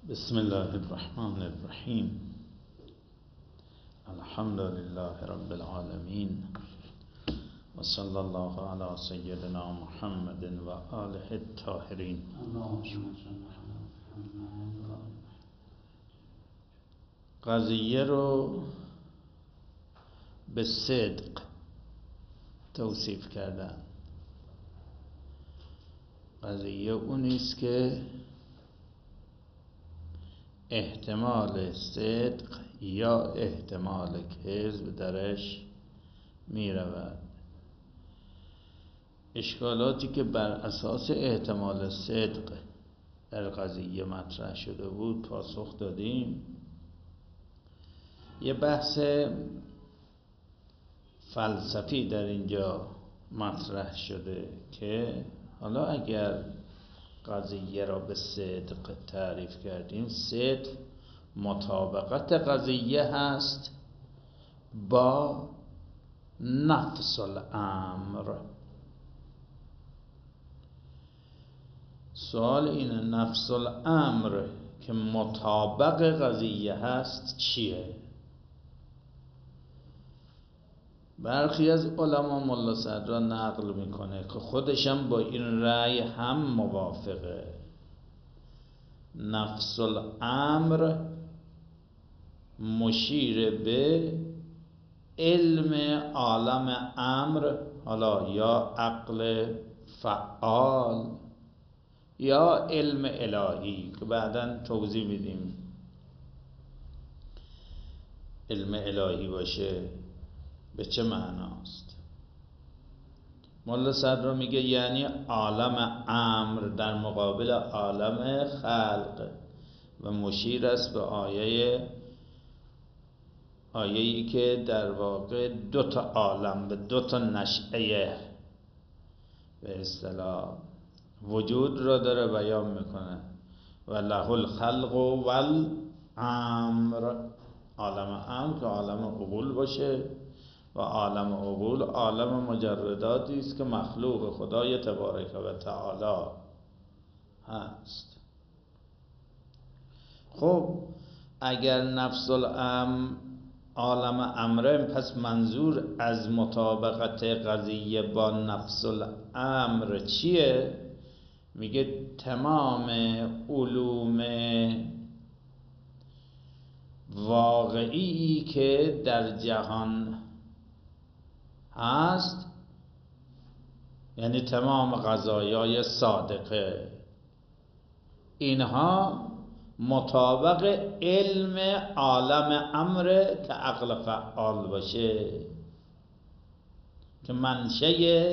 بسم الله الرحمن الرحیم. الحمد لله رب العالمین و صلی الله علی سیدنا محمد و آله الطاهرین. قضیه رو به صدق توصیف کردن. قضیه اونیست که احتمال صدق یا احتمال کذب درش می رود. اشکالاتی که بر اساس احتمال صدق در قضیه مطرح شده بود پاسخ دادیم. یه بحث فلسفی در اینجا مطرح شده که حالا اگر قضیه را به صدق تعریف کردیم، صدق مطابقت قضیه هست با نفس الامر. سوال اینه نفس الامر که مطابق قضیه هست چیه؟ برخی از علما ملا صدرا نقل میکنه که خودشم با این رأی هم موافقه. نفس الامر مشیر به علم عالم امر، حالا یا عقل فعال یا علم الهی که بعداً توضیح میدیم. علم الهی باشه به چه معناست؟ ملا صدرا میگه یعنی عالم امر در مقابل عالم خلق و مشیر است به آیه‌ای که در واقع دو تا عالم به دو تا نشأه به اصطلاح وجود را داره بیان میکنه. و له الخلق و الامر، عالم امر که عالم عقول باشه و عالم عقول عالم مجرداتی است که مخلوق خدای تبارک و تعالی هست. خب اگر نفس الامر عالم امره، پس منظور از مطابقت قضیه با نفس الامر چیه؟ میگه تمام علوم واقعی که در جهان هست، یعنی تمام قضایای صادقه، اینها مطابق علم عالم امر که عقل فعال باشه، که منشأ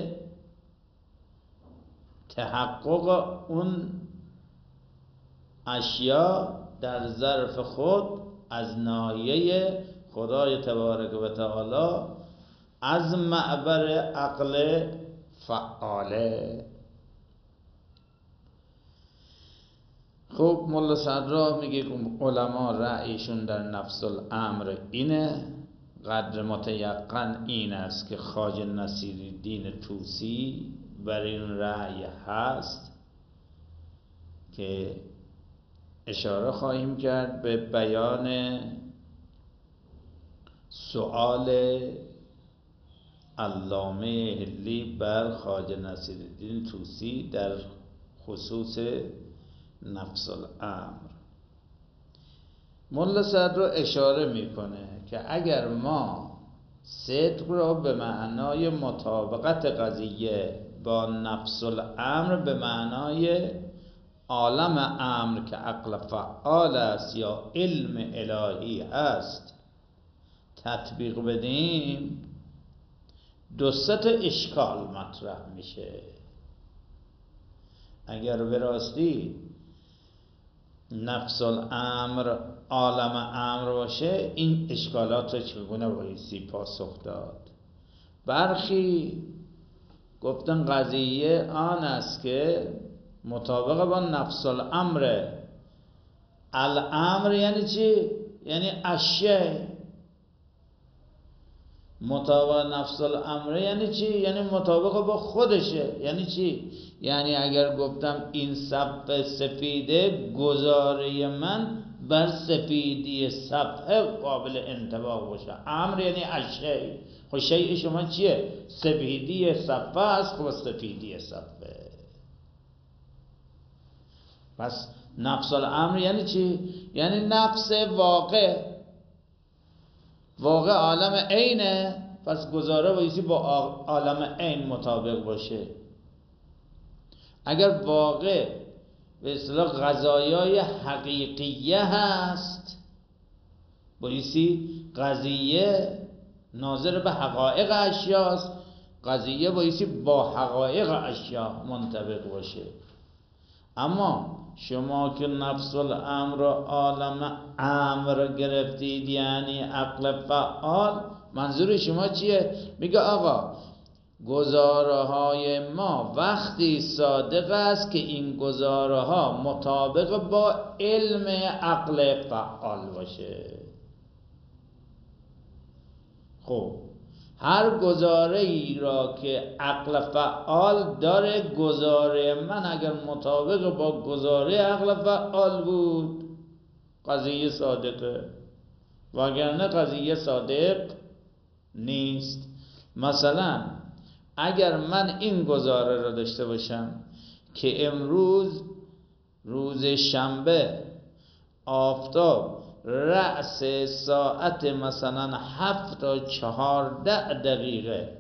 تحقق اون اشیا در ظرف خود از ناحیه خدای تبارک و تعالی از معبر عقل فعاله. خب ملا صدرا میگه علما رأیشون در نفس الامر اینه. قدر متیقن این است که خواجه نصیرالدین طوسی بر این رأی هست که اشاره خواهیم کرد به بیان سؤال علامه حلی بر خواجه نصیرالدین طوسی در خصوص نفس الامر. ملا صدرا اشاره میکنه که اگر ما صدق را به معنای مطابقت قضیه با نفس الامر به معنای عالم امر که عقل فعال است یا علم الهی است تطبیق بدیم، دو سه تا اشکال مطرح میشه. اگر به راستی نفس الامر عالم امر باشه، این اشکالات رو چگونه بایستی پاسخ داد؟ برخی گفتن قضیه آن است که مطابق با نفس الامر. الامر یعنی چی؟ یعنی اشیاء. مطابق نفس الامر یعنی چی؟ یعنی مطابق با خودشه. یعنی چی؟ یعنی اگر گفتم این صفحه سفیده، گزاره من بر سفیدی صفحه قابل انطباق باشه. امر یعنی اشیء. خب شیء شما چیه؟ سفیدی صفحه است. خب سفیدی صفحه. پس نفس الامر یعنی چی؟ یعنی نفس واقع. واقع عالم عینه، پس گزاره بایستی با عالم عین مطابق باشه. اگر واقع به اصطلاح قضایای حقیقیه هست، بایستی قضیه ناظر به حقایق اشیاست، قضیه بایستی با حقایق اشیا منطبق باشه. اما شما که نفس الامر و عالم امر گرفتید، یعنی عقل فعال، منظور شما چیه؟ میگه آقا گزاره های ما وقتی صادق است که این گزاره ها مطابق با علم عقل فعال باشه. خب هر گزاره ای را که عقل فعال داره، گزاره من اگر مطابق با گزاره عقل فعال بود، قضیه صادقه، وگرنه قضیه صادق نیست. مثلا اگر من این گزاره را داشته باشم که امروز روز شنبه آفتاب رأس ساعت مثلا 7 تا 14 دقیقه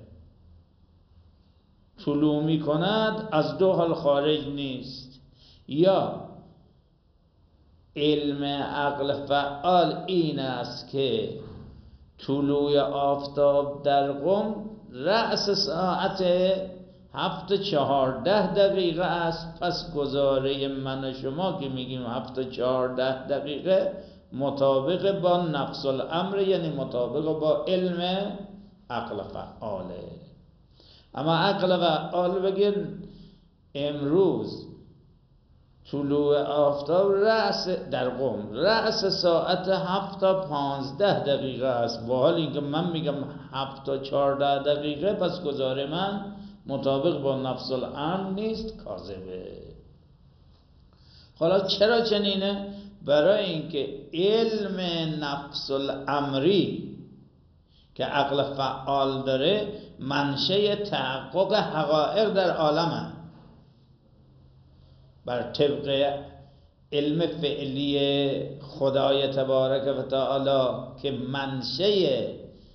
طلوع می کند، از دو حال خارج نیست. یا علم عقل فعال این است که طلوع آفتاب در قم رأس ساعت 7 تا 14 دقیقه است. پس گزاره من و شما که میگیم 7 تا 14 دقیقه مطابق با نفس الامر، یعنی مطابق با علم عقل فعاله. اما عقل فعال بگیر امروز طلوع آفتاب رأس در قم رأس ساعت 7 تا 15 دقیقه است، با حال اینکه من میگم 7 تا 14 دقیقه، پس گزاره من مطابق با نفس الامر نیست، کاذبه. حالا چرا چنینه؟ برای اینکه علم نفس الامری که عقل فعال داره منشأ تحقق حقایق در عالمه، بر طبق علم فعلی خدای تبارک و تعالی که منشأ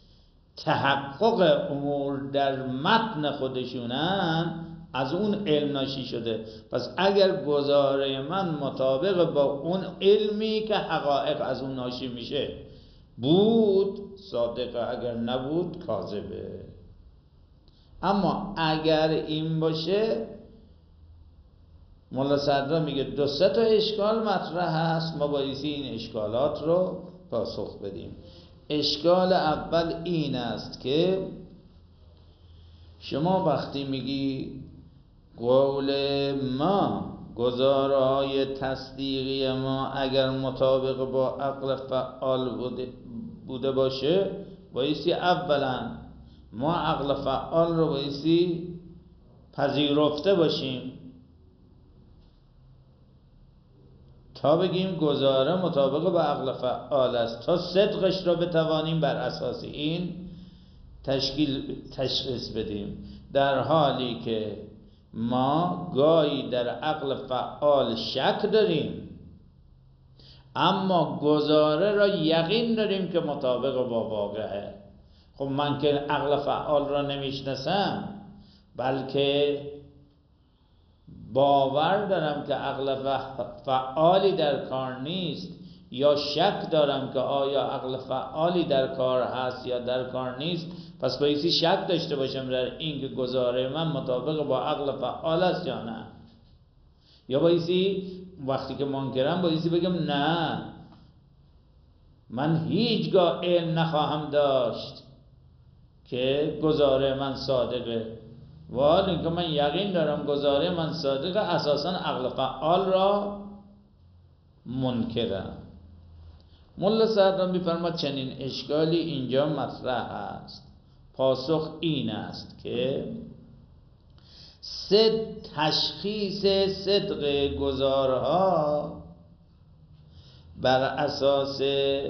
تحقق امور در متن خودشونن، از اون علم ناشی شده. پس اگر گزاره من مطابق با اون علمی که حقایق از اون ناشی میشه بود، صادقه، اگر نبود کاذبه. اما اگر این باشه، مولا صدرا میگه 2 تا اشکال مطرح هست، ما بایستی این اشکالات رو پاسخ بدیم. اشکال اول این است که شما وقتی میگی قول ما، گزارهای تصدیقی ما اگر مطابق با عقل فعال بوده باشه، بایستی اولا ما عقل فعال رو بایستی پذیرفته باشیم تا بگیم گزاره مطابق با عقل فعال است، تا صدقش را بتوانیم بر اساس این تشخیص بدیم. در حالی که ما گاهی در عقل فعال شک داریم، اما گزاره را یقین داریم که مطابق با واقعه. خب من که عقل فعال را نمیشناسم، بلکه باور دارم که عقل فعالی در کار نیست، یا شک دارم که آیا عقل فعالی در کار هست یا در کار نیست، پس بایستی شک داشته باشم در این که گزاره من مطابق با عقل فعال است یا نه. یا بایستی وقتی که منکرم بایستی بگم نه، من هیچگاه علم نخواهم داشت که گزاره من صادقه، و حال اینکه من یقین دارم گزاره من صادقه، اساساً عقل فعال را منکرم. مولا صدرا میفرماد چنین اشکالی اینجا مطرح است. پاسخ این است که تشخیص صدق گزارها بر اساس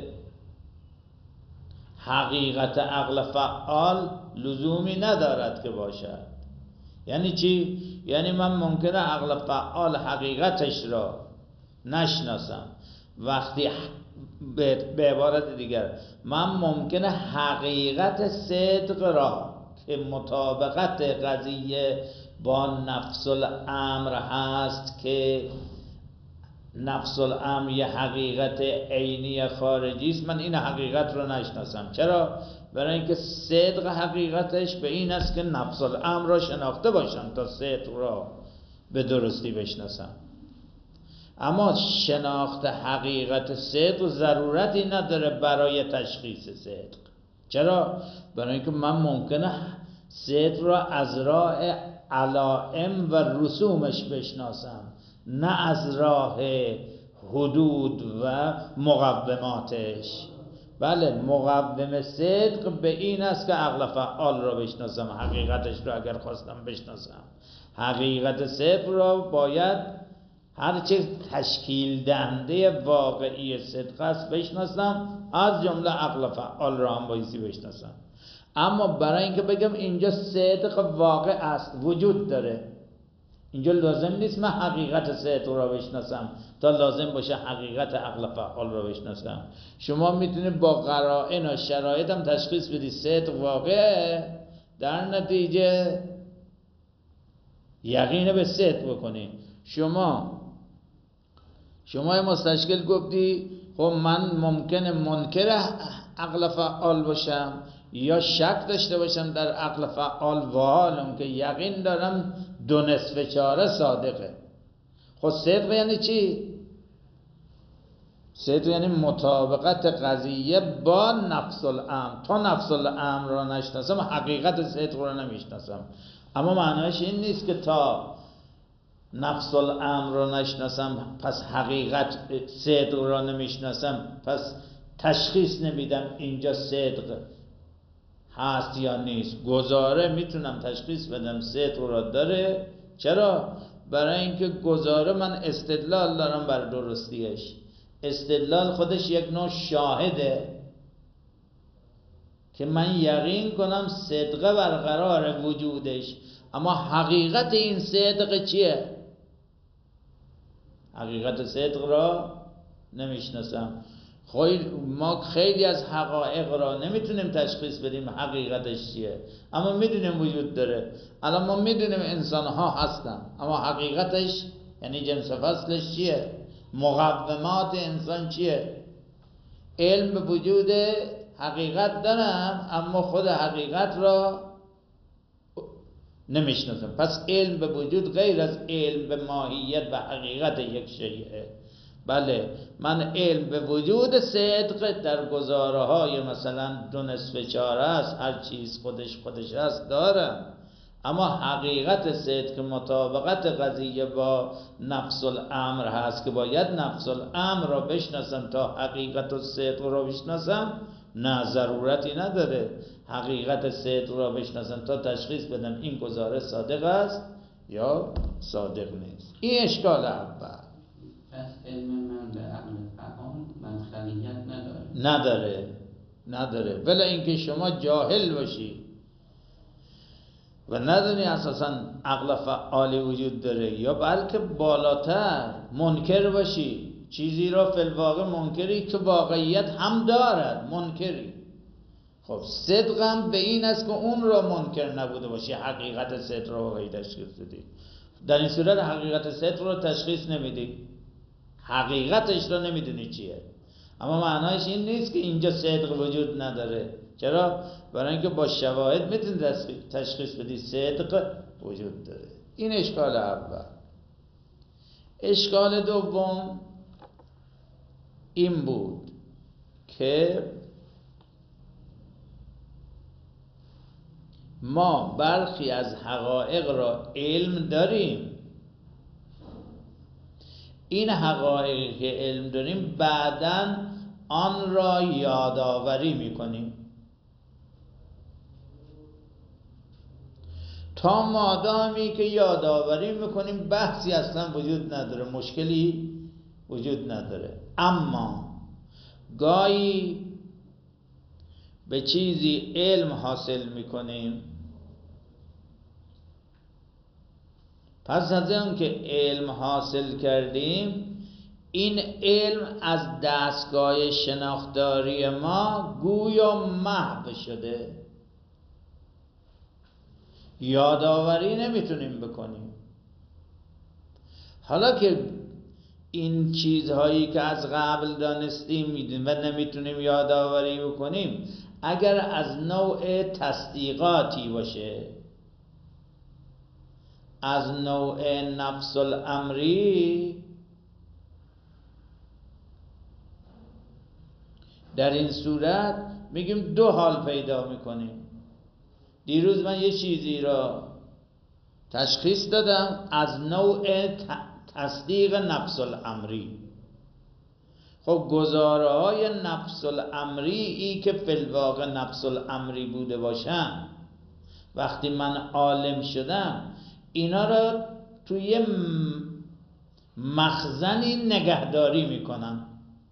حقیقت عقل فعال لزومی ندارد که باشد. یعنی چی؟ یعنی من ممکنه عقل فعال حقیقتش را نشناسم، وقتی به عبارت دیگر من ممکنه حقیقت صدق را که مطابقت قضیه با نفس الامر هست، که نفس الامر یه حقیقت عینی خارجی است، من این حقیقت رو نشناسم. چرا؟ برای اینکه صدق حقیقتش به این است که نفس الامر را شناخته باشم تا صدق را به درستی بشناسم. اما شناخت حقیقت صدق ضرورتی نداره برای تشخیص صدق. چرا؟ برای اینکه من ممکنه صدق را از راه علائم و رسومش بشناسم، نه از راه حدود و مقوماتش. بله، مقوم صدق به این است که عقل فعال را بشناسم، حقیقتش را اگر خواستم بشناسم. حقیقت صدق را باید هرچه تشکیل دهنده واقعی صدق است بشناسم، از جمله عقل فعال را هم بایستی بشناسم. اما برای اینکه بگم اینجا صدق واقع است، وجود داره، اینجا لازم نیست من حقیقت صدق را بشناسم تا لازم باشه حقیقت عقل فعال را بشناسم. شما میتونید با قرائن و شرایط هم تشخیص بدید صدق واقعه، در نتیجه یقین به صدق بکنید. شما مستشکل گفتی خب من ممکنه منکر عقل فعال باشم یا شک داشته باشم در عقل فعال، و حالم که یقین دارم 2/4 صادقه. خب صدق یعنی چی؟ صدق یعنی مطابقت قضیه با نفس الامر. تا نفس الامر را نشناسم حقیقت صدق را نمیشناسم. اما معنیش این نیست که تا نفس الامر را نشناسم پس حقیقت صدق را نمیشناسم، پس تشخیص نمیدم اینجا صدق هست یا نیست. گزاره میتونم تشخیص بدم صدق را داره. چرا؟ برای اینکه گزاره من استدلال دارم بر درستیش. استدلال خودش یک نوع شاهده که من یقین کنم صدق برقرار وجودش. اما حقیقت این صدق چیه؟ حقیقت صدق را نمیشناسم. ما خیلی از حقایق را نمیتونیم تشخیص بدیم حقیقتش چیه، اما میدونیم وجود داره. الان ما میدونیم انسان ها هستن، اما حقیقتش یعنی جنس فصلش چیه؟ مقومات انسان چیه؟ علم به وجود حقیقت دارم، اما خود حقیقت را نمیشناسم. پس علم به وجود غیر از علم به ماهیت و حقیقت یک شیء. بله، من علم به وجود صدق در گزاره های مثلا 2/4 است، هر چیز خودش است دارم، اما حقیقت صدق مطابقت قضیه با نفس الامر هست که باید نفس الامر را بشناسم تا حقیقت صدق را بشناسم. نه، ضرورتی نداره حقیقت صدق را بشناسم تا تشخیص بدم این گزاره صادق است یا صادق نیست. این اشکال اول. پس علم من به عقل فعال مدخلیت نداره. ولی اینکه شما جاهل باشی و ندونی اساسا عقل فعالی وجود داره، یا بلکه بالاتر منکر باشی، چیزی را فی الواقع منکری که واقعیت هم دارد، منکری. خب صدق هم به این است که اون را منکر نبوده باشی، حقیقت صدق را واقعی تشخیص بدی. در این صورت حقیقت صدق را تشخیص نمیدی، حقیقتش را نمیدونی چیه. اما معنایش این نیست که اینجا صدق وجود نداره. چرا؟ برای اینکه با شواهد میتونی تشخیص بدی صدق وجود داره. این اشکال اول. اشکال دوم این بود که ما برخی از حقایق را علم داریم، این حقایقی که علم داریم بعداً آن را یادآوری میکنیم. تا مادامی که یادآوری میکنیم بحثی اصلا وجود نداره، مشکلی وجود نداره. اما گاهی به چیزی علم حاصل میکنیم، پس از اون که علم حاصل کردیم، این علم از دستگاه شناختاری ما گویا محو شده، یادآوری نمیتونیم بکنیم. حالا که این چیزهایی که از قبل دانستیم میدونیم و نمیتونیم یادآوری بکنیم، اگر از نوع تصدیقاتی باشه، از نوع نفس الامری، در این صورت میگیم دو حال پیدا میکنیم. دیروز من یه چیزی را تشخیص دادم از نوع تصدیق نفس الامری. خب گزاره های نفس الامری ای که فی الواقع نفس الامری بوده باشن، وقتی من عالم شدم اینا را توی مخزنی نگهداری میکنم.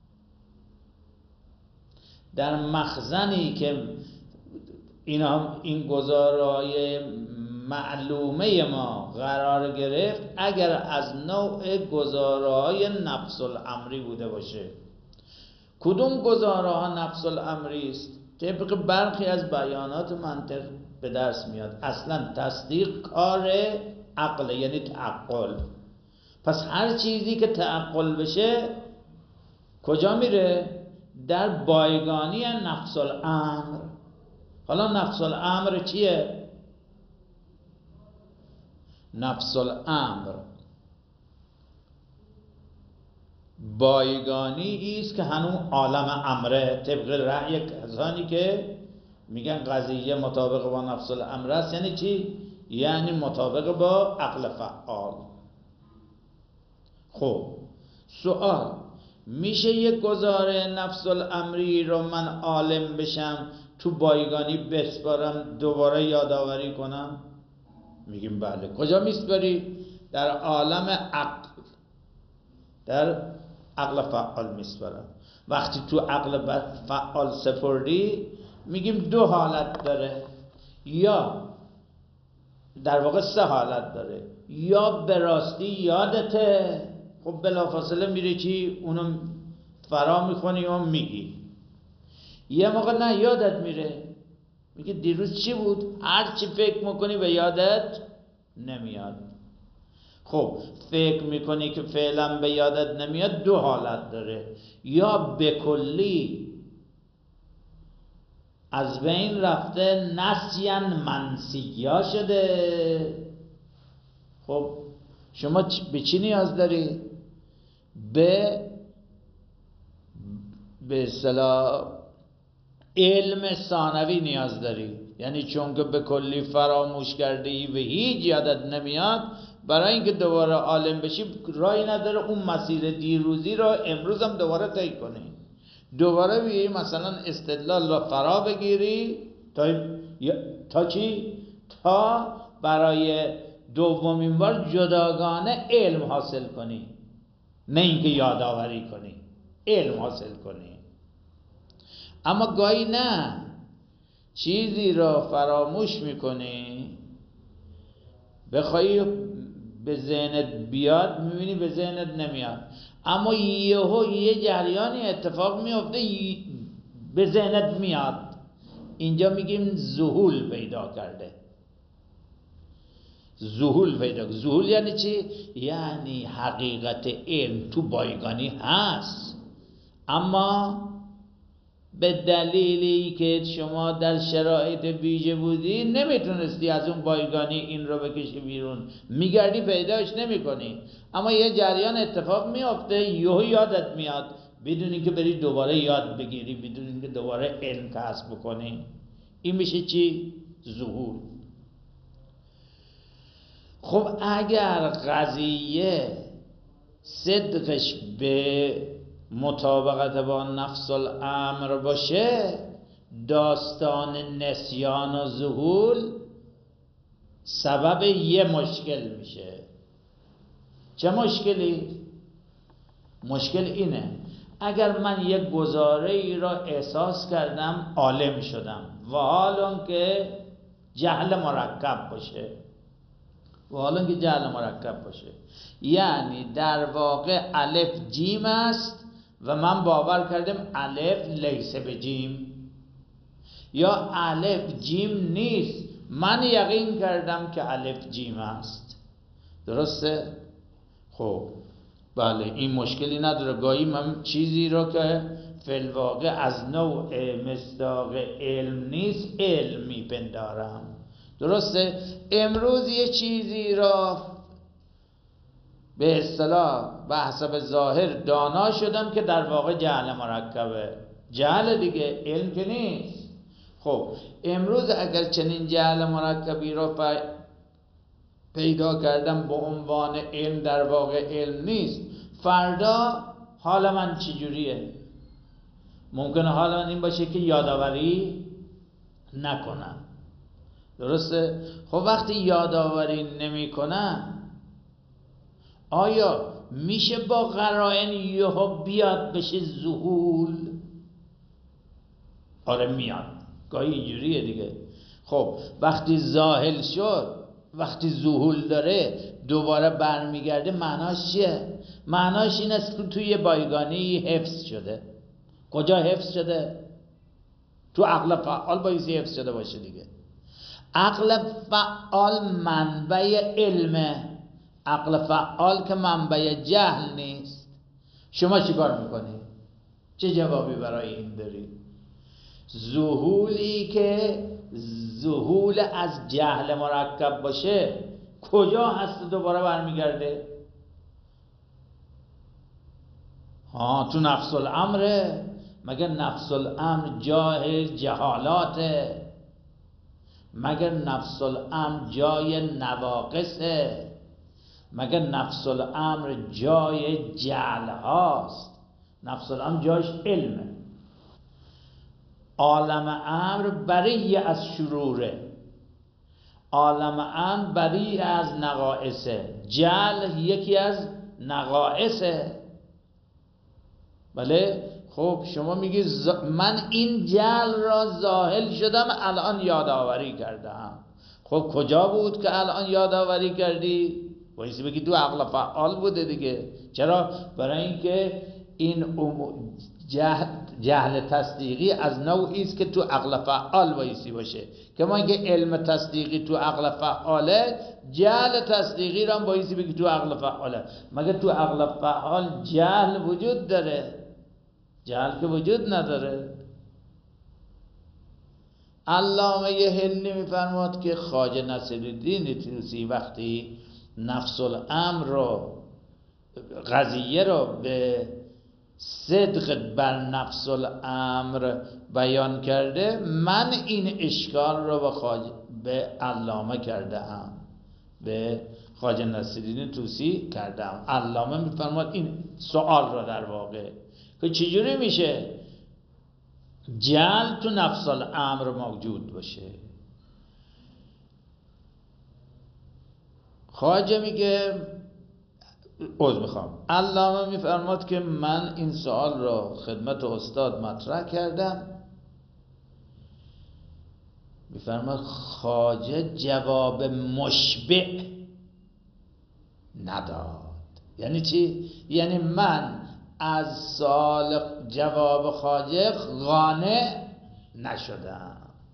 در مخزنی که این گزارهای معلومه ما قرار گرفت، اگر از نوع گزارهای نفس الامری بوده باشه. کدوم گزارها نفس الامری است؟ طبق برخی از بیانات منطق به دست میاد اصلا تصدیق کار عقل، یعنی تعقل. پس هر چیزی که تعقل بشه کجا میره؟ در بایگانی نفس الامر. حالا نفس الامر چیه؟ نفس الامر بایگانی است که هنوز عالم امره، طبق رأی کسانی که میگن قضیه مطابق با نفس الامر است. یعنی چی؟ یعنی مطابق با عقل فعال. خب سوال، میشه یک گزاره نفس الامری رو من عالم بشم تو بایگانی بسپارم دوباره یادآوری کنم؟ میگیم بله. کجا میسپاری؟ در عالم عقل، در عقل فعال میسپارم. وقتی تو عقل فعال سپردی میگیم دو حالت داره، یا در واقع سه حالت داره. یا به راستی یادته، خب بلافاصله میری چی؟ اونو فرا میکنی و میگی. یه موقع نه، یادت میره، میگه دیروز چی بود؟ هر چی فکر میکنی به یادت نمیاد. خب فکر میکنی که فعلا به یادت نمیاد، دو حالت داره. یا به کلی از بین رفته، نسیان منسیا شده. خب شما به چی نیاز داری؟ به اصطلاح علم ثانوی نیاز داری. یعنی چون که به کلی فراموش کرده ای و هیچ یادت نمیاد، برای اینکه دوباره عالم بشی راهی نداره اون مسیر دیروزی را امروز هم دوباره طی کنی، دوباره بیایی مثلا استدلال را فرا بگیری تا چی؟ تا برای دومین بار جداگانه علم حاصل کنی، نه اینکه یادآوری کنی، علم حاصل کنی. اما گاهی نه، چیزی را فراموش میکنی، بخوای به ذهنت بیاد میبینی به ذهنت نمیاد، اما یه جریانی اتفاق میفته به ذهنت میاد. اینجا میگیم ذهول پیدا کرده. ذهول پیدا کرده. ذهول یعنی چی؟ یعنی حقیقت علم تو بایگانی هست، اما به دلیلی که شما در شرایط ویژه بودی نمیتونستی از اون بایگانی این رو بکشی بیرون، میگردی پیداش نمیکنی، اما یه جریان اتفاق میافته، یادت میاد بدون اینکه بری دوباره یاد بگیری، بدون اینکه دوباره علم کسب بکنی. این میشه چی؟ ظهور. خب اگر قضیه صدقش به مطابقت با نفس الامر باشه، داستان نسیان و ذهول سبب یه مشکل میشه. چه مشکلی؟ مشکل اینه اگر من یک گزاره ای را احساس کردم عالم شدم و حالا که جهل مرکب باشه یعنی در واقع الف جیم است و من باور کردم الف لیس به جیم، یا الف جیم نیست من یقین کردم که الف جیم است. درسته؟ خب بله این مشکلی نداره. گاهی من چیزی رو که فی الواقع از نوع مصداق علم نیست علم میپندارم. درسته؟ امروز یه چیزی را به اصطلاح به حسب ظاهر دانا شدم که در واقع جهل مرکبه. جهل دیگه، علم که نیست. خب امروز اگر چنین جهل مرکبی را پیدا کردم به عنوان علم، در واقع علم نیست، فردا حال من چجوریه؟ ممکنه حال من این باشه که یادآوری نکنم. درسته؟ خب وقتی یادآوری نمیکنم آیا میشه با قرائن یهو بیاد بشه ذهول؟ آره میاد، گاهی اینجوریه دیگه. خب وقتی ذاهل شد، وقتی ذهول داره دوباره برمیگرده، معناش چیه؟ معناش این است که توی بایگانی حفظ شده. کجا حفظ شده؟ تو عقل فعال بایستی حفظ شده باشه دیگه. عقل فعال منبع علمه، عقل فعال که منبع جهل نیست. شما چیکار میکنی؟ چه جوابی برای این داری؟ ذهولی که ذهول از جهل مرکب باشه کجا هست دوباره برمیگرده؟ تو نفس الامره. مگر نفس الامر جای جهالاته؟ مگر نفس الامر جای نواقصه؟ مگر نفس الامر جای جهل هاست؟ نفس الامر جایش علمه. عالم امر بری از شروره، عالم امر بری از نقائصه. جهل یکی از نقائصه. بله؟ خب شما میگی من این جهل را ذاهل شدم الان یادآوری کردم. خب کجا بود که الان یادآوری کردی؟ باید بگی تو عقل فعال بوده دیگه. چرا؟ برای اینکه این جهل تصدیقی از نوعی است که تو عقل فعال بایستی باشه. که ما اینکه علم تصدیقی تو عقل فعاله، جهل تصدیقی را هم بایستی بگی تو عقل فعاله. مگر تو عقل فعال جهل وجود داره؟ جهل که وجود نداره. علامه حلی میفرماد که خواجه نصیرالدین طوسی وقتی نفس الامر رو، قضیه رو به صدق بر نفس الامر بیان کرده، من این اشکال رو به علامه کردم، به خواجه نصیرالدین طوسی کردم. علامه میفرماد این سوال رو در واقع که چجوری میشه جهل تو نفس الامر موجود باشه. خواجه میگه علامه میفرماد که من این سوال را خدمت استاد مطرح کردم. میفرماد خواجه جواب مشبع نداد. یعنی چی؟ یعنی من از سوال جواب خواجه قانع نشدم.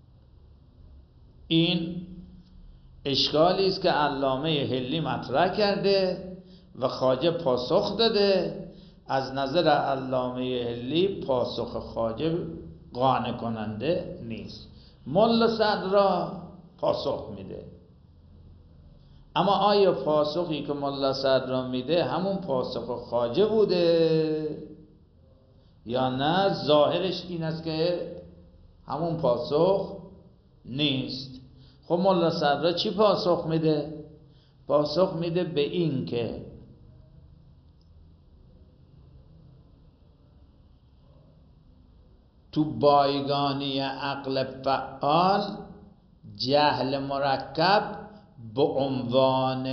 این اشکالی است که علامه حلی مطرح کرده و خواجه پاسخ داده. از نظر علامه حلی پاسخ خواجه قانع کننده نیست. ملا صدرا پاسخ میده، اما آیا پاسخی که ملا صدرا میده همون پاسخ خواجه بوده یا نه؟ ظاهرش این است که همون پاسخ نیست. خب ملا صدرا چی پاسخ میده؟ پاسخ میده به این که تو بایگانی عقل فعال جهل مرکب به عنوان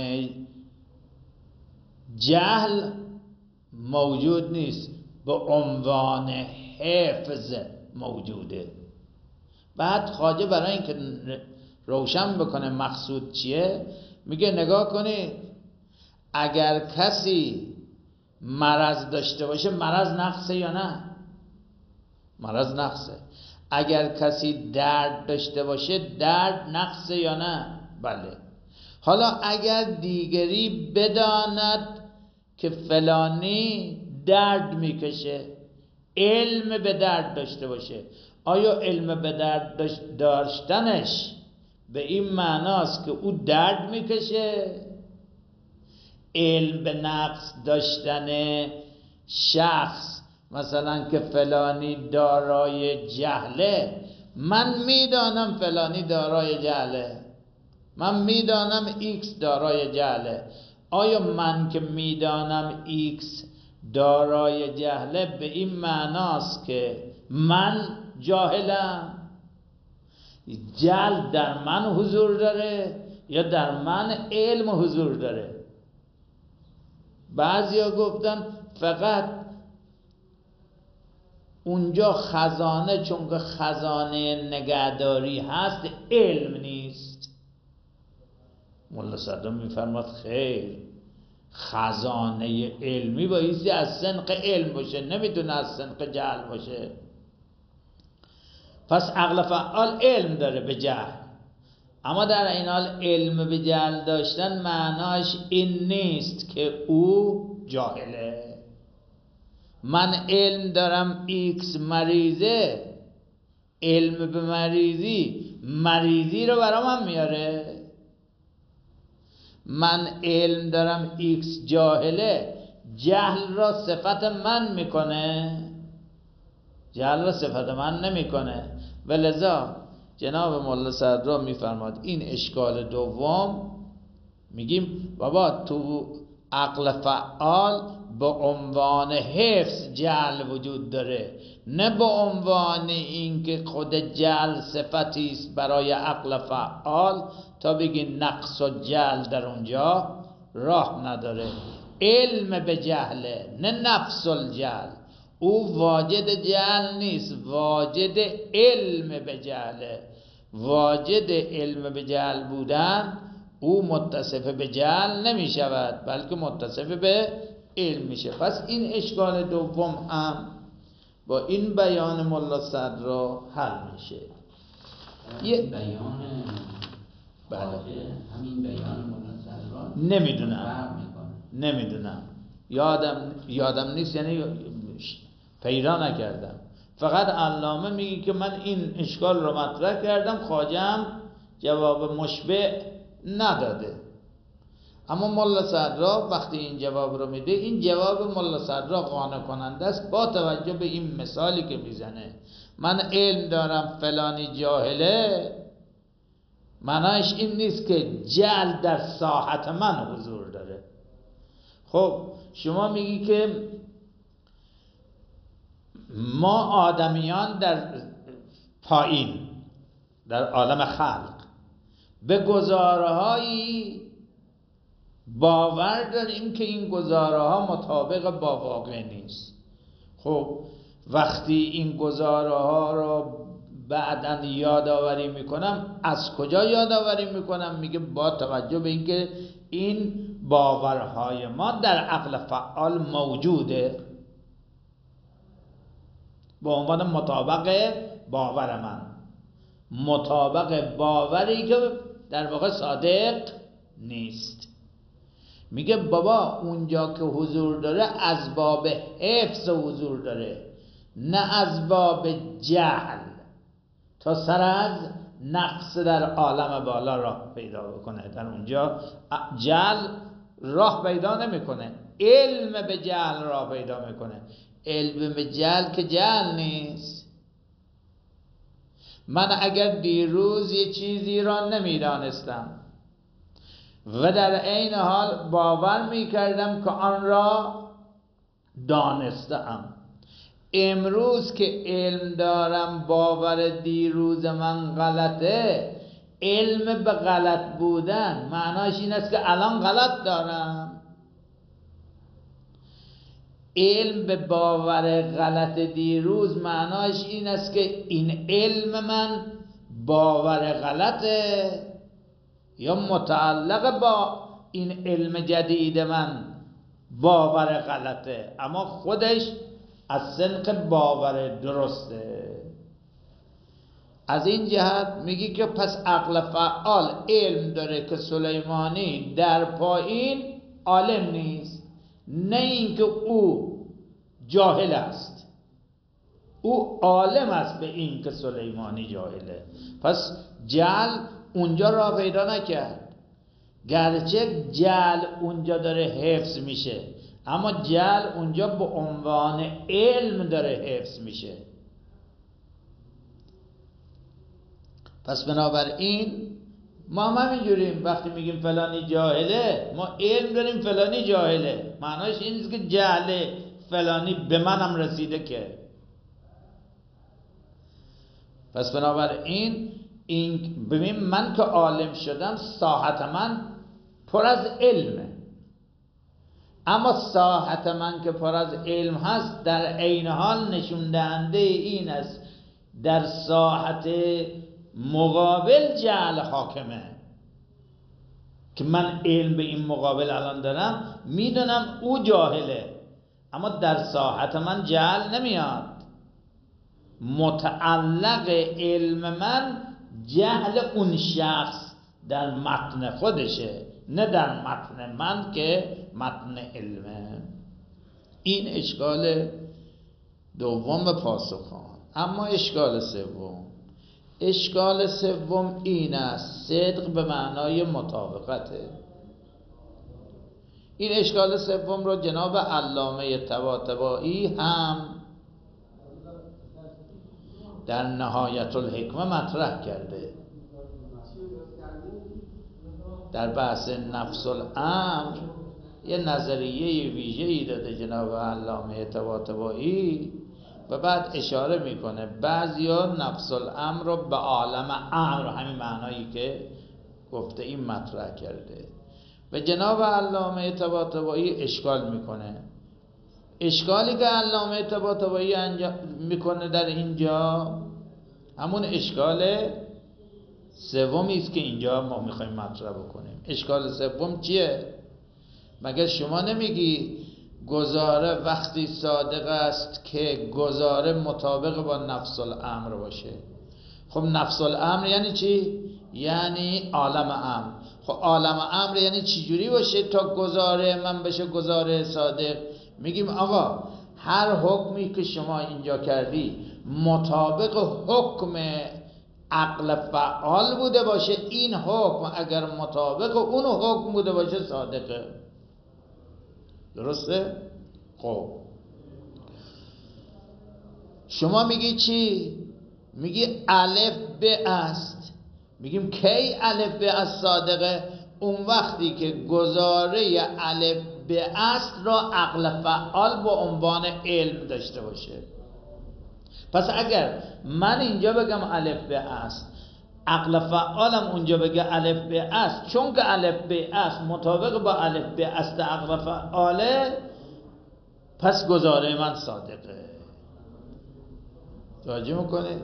جهل موجود نیست، به عنوان حفظ موجوده. بعد خواجه برای اینکه روشن بکنه مقصود چیه میگه نگاه کنید، اگر کسی مرض داشته باشه مرض نقصه یا نه؟ مرض نقصه. اگر کسی درد داشته باشه درد نقصه یا نه؟ بله. حالا اگر دیگری بداند که فلانی درد میکشه، علم به درد داشته باشه، آیا علم به درد داشتنش به این معناست که او درد میکشه؟ علم به نقص داشتن شخص، مثلا که فلانی دارای جهله، من میدانم فلانی دارای جهله، من میدانم ایکس دارای جهله، آیا من که میدانم ایکس دارای جهله به این معناست که من جاهلم؟ جهل در من حضور داره یا در من علم حضور داره؟ بعضیا گفتن فقط اونجا خزانه، چون که خزانه نگهداری هست، علم نیست. مولا صدرا میفرماد خیر، خزانه علمی بایستی از سنق علم باشه، نمیتونه از سنق جهل باشه. پس عقل فعال علم داره به جهل، اما در این حال علم به جهل داشتن معناش این نیست که او جاهله. من علم دارم ایکس مریضه، علم به مریضی رو برام هم میاره. من علم دارم ایکس جاهله، جهل را صفت من میکنه؟ جهل را صفت من نمیکنه. ولذا جناب مولا صدرا میفرماد این اشکال دوم، میگیم بابا تو عقل فعال به عنوان حفظ جهل وجود داره، نه به عنوان اینکه خود جهل صفتی است برای عقل فعال تا بگی نقص و جهل در اونجا راه نداره. علم به جهله، نه نفس الجهل. او واجد جهل نیست، واجد علم به جهله. واجد علم به جهل بودن او متصف به جهل نمی شود، بلکه متصف به علم میشه. پس این اشکال دوم هم با این بیان مولا صدرا حل میشه. یه بیان بله، همین بیان مولا صدرا نمیدونم یادم نیست، یعنی پیدا نکردم. فقط علامه میگه که من این اشکال رو مطرح کردم، خواجه جواب مشبع نداده. اما مولا صدرا وقتی این جواب رو میده، این جواب مولا صدرا قانع کننده است با توجه به این مثالی که میزنه. من علم دارم فلانی جاهله، معناش این نیست که جهل در ساحت من حضور داره. خب شما میگی که ما آدمیان در پایین در عالم خلق به گزارهایی باور داریم که این گزارها مطابق با واقع نیست. خب وقتی این گزارها رو بعداً یادآوری میکنم، از کجا یادآوری میکنم؟ میگه با توجه به اینکه این باورهای ما در عقل فعال موجوده، به عنوان مطابق باور من، مطابق باوری که در واقع صادق نیست. میگه بابا اونجا که حضور داره از باب حفظ حضور داره، نه از باب جهل، تا سر از نقص در عالم بالا راه پیدا بکنه. در اونجا جهل راه پیدا نمیکنه، علم به جهل راه پیدا میکنه. علم به جهل که جهل نیست. من اگر دیروز یه چیزی را نمیدانستم و در عین حال باور میکردم که آن را دانستم، امروز که علم دارم باور دیروز من غلطه، علم به غلط بودن معناش این است که الان غلط دارم. علم به باور غلط دیروز معناش این است که این علم من باور غلطه یا متعلق با این علم جدید من باور غلطه، اما خودش از سنق باور درسته. از این جهت میگی که پس عقل فعال علم داره که سلیمانی در پایین عالم نیست، نه اینکه او جاهل است، او عالم است به این که سلیمانی جاهله. پس جهل اونجا را پیدا نکرد، گرچه جهل اونجا داره حفظ میشه، اما جهل اونجا به عنوان علم داره حفظ میشه. پس بنابراین ما هم همینجوریم، وقتی میگیم فلانی جاهله ما علم داریم فلانی جاهله، معناش این نیست که جهل فلانی به منم رسیده که. پس بنابراین این ببین من که عالم شدم ساحت من پر از علمه، اما ساحت من که پر از علم هست در عین حال نشون دهنده این است در ساحت مقابل جهل حاکمه، که من علم به این مقابل الان دارم میدونم او جاهله، اما در ساحت من جهل نمیاد. متعلق علم من جهل اون شخص در متن خودشه، نه در متن من که متن علمه. این اشکال دوم پاسخان. اما اشکال سوم این است، صدق به معنای مطابقته. این اشکال سوم رو جناب علامه طباطبایی هم در نهایت الحکمه مطرح کرده. در بحث نفس الامر یه نظریه ویژه‌ای داده جناب علامه طباطبایی و بعد اشاره میکنه بعضیا نفس الامر رو به عالم امر، همین معنایی که گفته این مطرح کرده و جناب علامه طباطبایی اشکال میکنه. اشکالی که علامه طباطبایی میکنه در اینجا همون اشکال سومی است که اینجا ما میخوایم مطرح بکنیم. اشکال سوم چیه؟ مگر شما نمیگی گزاره وقتی صادق است که گزاره مطابق با نفس الامر باشه؟ خب نفس الامر یعنی چی؟ یعنی عالم امر. خب عالم امر یعنی چی جوری باشه تا گزاره من بشه گزاره صادق؟ میگیم آقا هر حکمی که شما اینجا کردی مطابق حکم عقل فعال بوده باشه، این حکم اگر مطابق اون حکم بوده باشه صادقه. درسته؟ خب شما میگی چی؟ میگی الف به است. میگیم کی الف به است صادقه؟ اون وقتی که گزاره الف به است را عقل فعال با عنوان علم داشته باشه. پس اگر من اینجا بگم الف به است، عقل فعالم اونجا بگه الف به است، چون که الف به است مطابق با الف به است عقل فعاله، پس گزاره من صادقه. توجه میکنه؟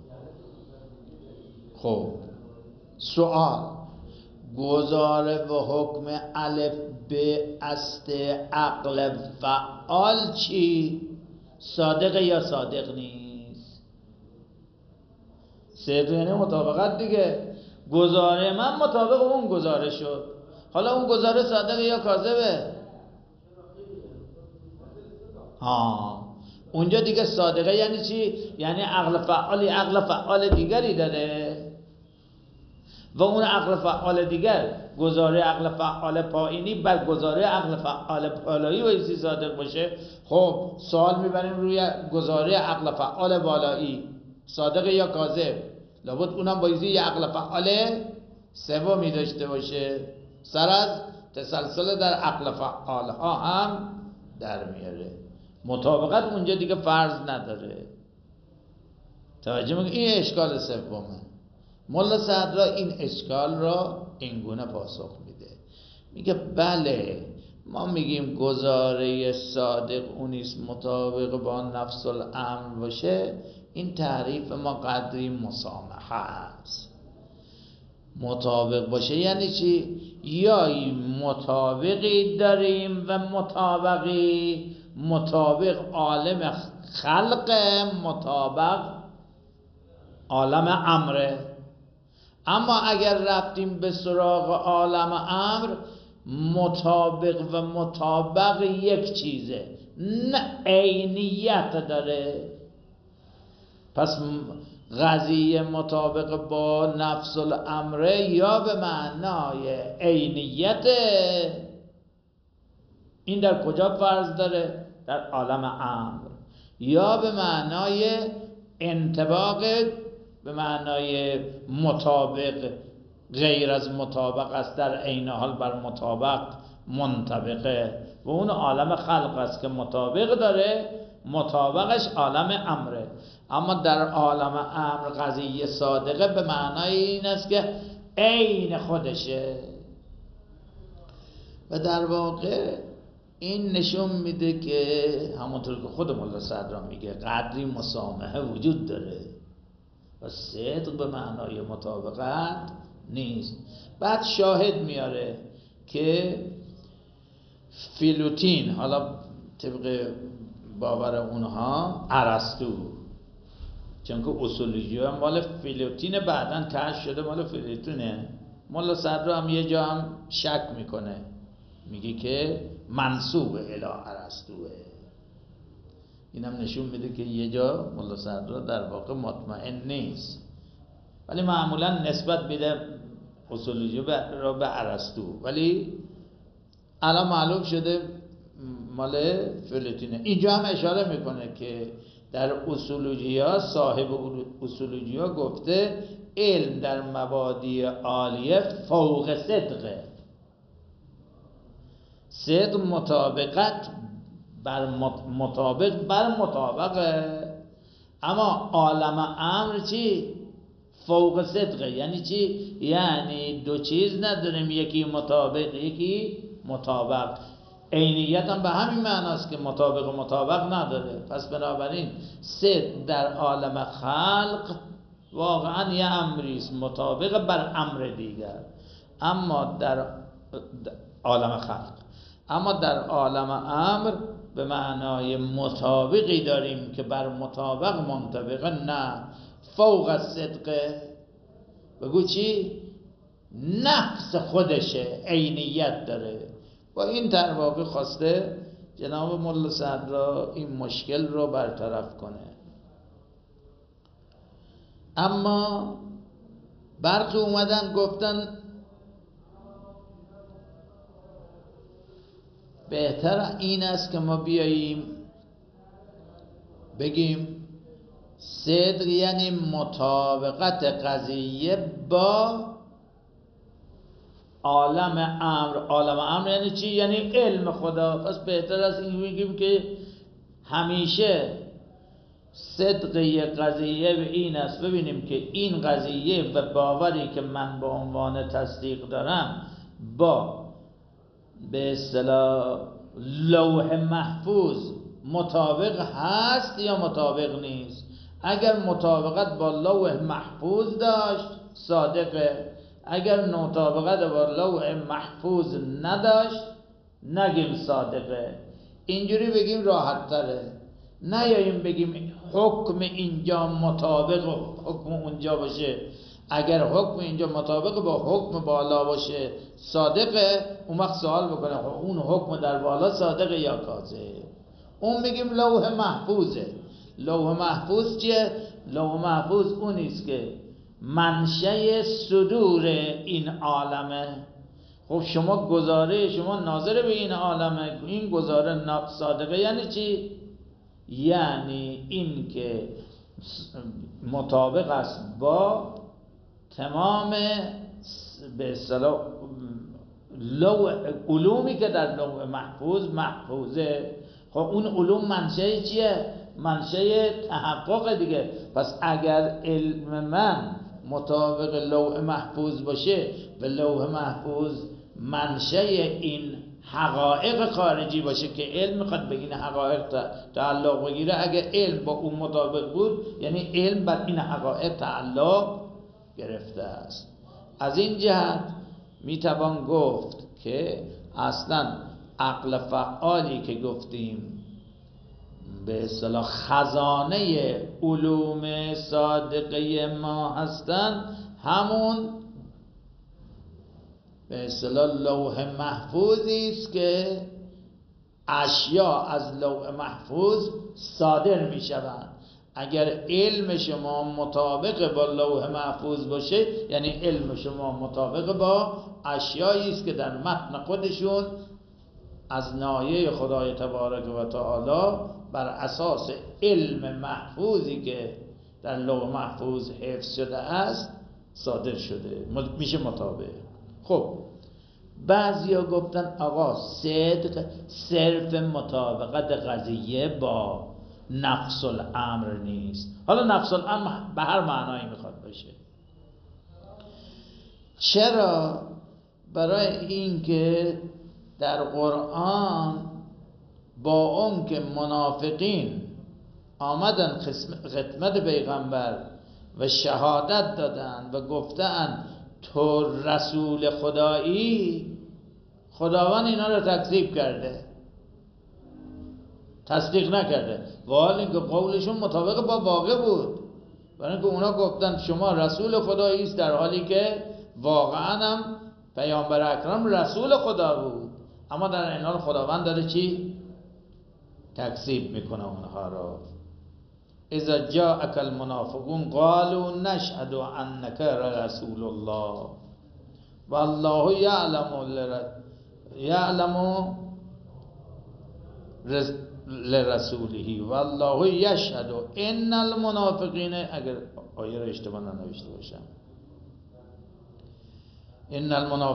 خب سوال، گزاره و حکم الف به است عقل فعال چی؟ صادقه یا صادق نیست؟ صدق یعنی مطابقت دیگه. گزاره من مطابق اون گزاره شد، حالا اون گزاره صادقه یا کاذبه؟ اونجا دیگه صادقه یعنی چی؟ یعنی عقل فعال دیگری داره و اون عقل فعال دیگر گزاره عقل فعال پایینی بر گزاره عقل فعال بالایی بایستی صادق باشه. خب سوال میبریم روی گزاره عقل فعال بالایی صادق یا کاذب؟ لابد اونم بایستی یه عقل فعال سومی داشته باشه، سر از تسلسل در عقل فعال ها هم در میاره. مطابقت اونجا دیگه فرض نداره. توجه میکنی؟ این اشکال سومه. ملا صدرا این اشکال را اینگونه پاسخ میده، میگه بله ما میگیم گزاره صادق اونیست مطابق با نفس الامر باشه، این تعریف ما قدری مسامحه است. مطابق باشه یعنی چی؟ یا مطابقی داریم و مطابق عالم خلق، مطابق عالم امره. اما اگر رفتیم به سراغ عالم امر، مطابق و مطابق یک چیزه، نه عینیت داره. پس قضیه مطابق با نفس الامره یا به معنای عینیت، این در کجا فرض داره؟ در عالم امر. یا به معنای انطباق، به معنای مطابق غیر از مطابق است، در عین حال بر مطابق منطبقه و اون عالم خلق است که مطابق داره، مطابقش عالم امره. اما در عالم امر قضیه صادقه به معنای این است که عین خودشه. و در واقع این نشون میده که همونطور که خود ملا صدرا میگه قدری مسامحه وجود داره و صدق به معنای مطابقت نیست. بعد شاهد میاره که فیلوتین، حالا طبق باور اونها ارسطو، چون که اصولیجی مال فیلوتین، بعداً کشف شده مال فیلوتینه. ملا صدرا هم یه جا هم شک میکنه، میگه که منسوب الی ارسطوئه. اینم نشون میده که یه جا ملا صدرا در واقع مطمئن نیست، ولی معمولا نسبت میده اصولیجی را به ارسطو، ولی الان معلوم شده مال فیلوتینه. اینجا هم اشاره میکنه که در اصولوجیا، صاحب اصولوجیا گفته علم در مبادی عالیه فوق صدقه. صدق مطابقت بر مطابقه، اما عالم امر چی؟ فوق صدقه. یعنی چی؟ یعنی دو چیز نداریم، یکی مطابق یکی مطابق. عینیت هم به همین معناست که مطابق نداره. پس بنابراین صدق در عالم خلق واقعا یه امریست مطابق بر امر دیگر، اما در عالم خلق، اما در عالم امر به معنای مطابقی داریم که بر مطابق منطبقه، نه فوق صدقه. بگو چی؟ نفس خودشه، عینیت داره. و این در واقع خواسته جناب ملا صدرا این مشکل رو برطرف کنه. اما برخی اومدن گفتن بهتر این است که ما بیاییم بگیم صدق یعنی مطابقت قضیه با عالم امر. عالم امر یعنی چی؟ یعنی علم خدا. پس بهتر است این بگیم که همیشه صدق یک قضیه به این است ببینیم که این قضیه و باوری که من به عنوان تصدیق دارم با به اصطلاح لوح محفوظ مطابق هست یا مطابق نیست. اگر مطابقت با لوح محفوظ داشت صادقه، اگر مطابقت با لوح محفوظ نداشت نگیم صادقه. اینجوری بگیم راحت تره، نیاییم بگیم حکم اینجا مطابق و حکم اونجا باشه. اگر حکم اینجا مطابق با حکم بالا باشه صادقه، اون وقت سوال بکنه اون حکم در بالا صادقه یا کاذب. اون میگیم لوح محفوظه. لوح محفوظ چیه؟ لوح محفوظ اونیست که منشأ صدور این عالمه. خب شما گزاره شما ناظر به این عالمه، این گزاره صادقه یعنی چی؟ یعنی این که مطابق است با تمام به اصطلاح علومی که در لوح محفوظه. خب اون علوم منشأ چیه؟ منشأ تحقق دیگه. پس اگر علم من مطابق لوح محفوظ باشه و لوح محفوظ منشأ این حقایق خارجی باشه که علم میخواد به این حقایق تعلق بگیره، اگه علم با اون مطابق بود یعنی علم بر این حقایق تعلق گرفته است. از این جهت میتوان گفت که اصلا عقل فعالی که گفتیم به اصطلاح خزانه علوم صادقه ما هستن، همون به اصطلاح لوح محفوظی است که اشیا از لوح محفوظ صادر می شوند. اگر علم شما مطابق با لوح محفوظ باشه یعنی علم شما مطابق با اشیایی است که در متن خودشون از نایه خدای تبارک و تعالی بر اساس علم محفوظی که در لوح محفوظ حفظ شده است صادر شده، میشه مطابق. خب بعضیا گفتن آقا صدق صرف مطابقت قضیه با نفس الامر نیست. حالا نفس الامر به هر معنایی میخواد باشه. چرا؟ برای اینکه در قرآن با اون که منافقین آمدن خدمت پیغمبر و شهادت دادن و گفتن تو رسول خدایی، خداوند اینا رو تکذیب کرده، تصدیق نکرده، ولی اینکه قولشون مطابق با واقع بود. برای اینکه اونا گفتن شما رسول خدایی است، در حالی که واقعا هم پیامبر اکرم رسول خدا بود، اما در این حال خداوند داره چی؟ تکذیب میکنه اونها رو. اذا جاءك المنافقون قالوا نشهد انك رسول الله والله يعلم لرسوله والله يشهد ان المنافقین، اگر آیه رو اشتباه ننوشته باشم، ان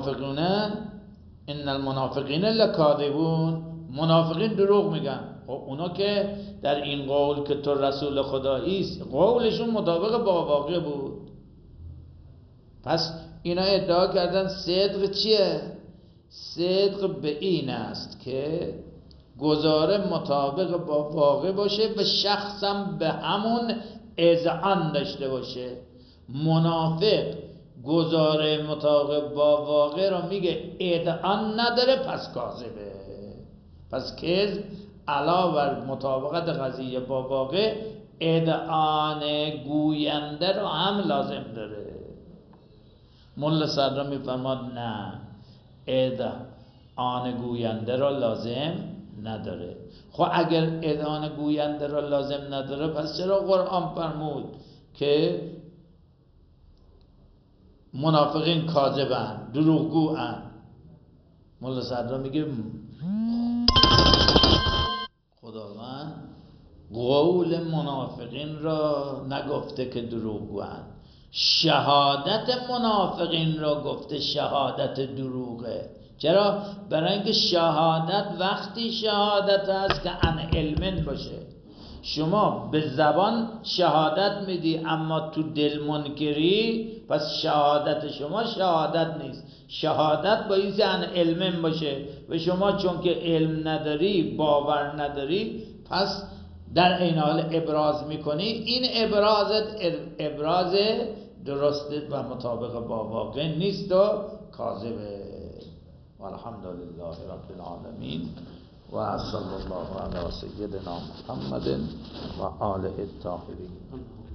المنافقین لکاذبون، منافقین دروغ میگن. خب اونا که در این قول که تو رسول خدایی است قولشون مطابق با واقع بود، پس اینا ادعا کردن صدق چیه؟ صدق به این است که گزاره مطابق با واقع باشه و شخصم به همون اذعان داشته باشه. منافق گزاره مطابق با واقع رو میگه اذعان نداره پس کاذبه. پس کذب علاوه بر مطابقت قضیه با واقع اذعان گوینده رو هم لازم داره. ملا صدرا میفرماد نه، اذعان گوینده رو لازم نداره. خب اگر اذعان گوینده رو لازم نداره پس چرا قرآن فرمود که منافقین کاذبن، دروغگوان؟ ملا صدرا میگه خداوند قول منافقین را نگفته که دروغگوان، شهادت منافقین را گفته شهادت دروغه. چرا؟ برای اینکه شهادت وقتی شهادت است که عن علم باشه. شما به زبان شهادت میدی اما تو دل منکری، پس شهادت شما شهادت نیست. شهادت باید عن علم باشه و شما چون که علم نداری، باور نداری، پس در این حال ابراز میکنی. این ابراز درست و مطابق با واقع نیست و کاذبه. والحمدلله رب العالمین و صلی الله علی سیدنا محمد و آله الطاهرین.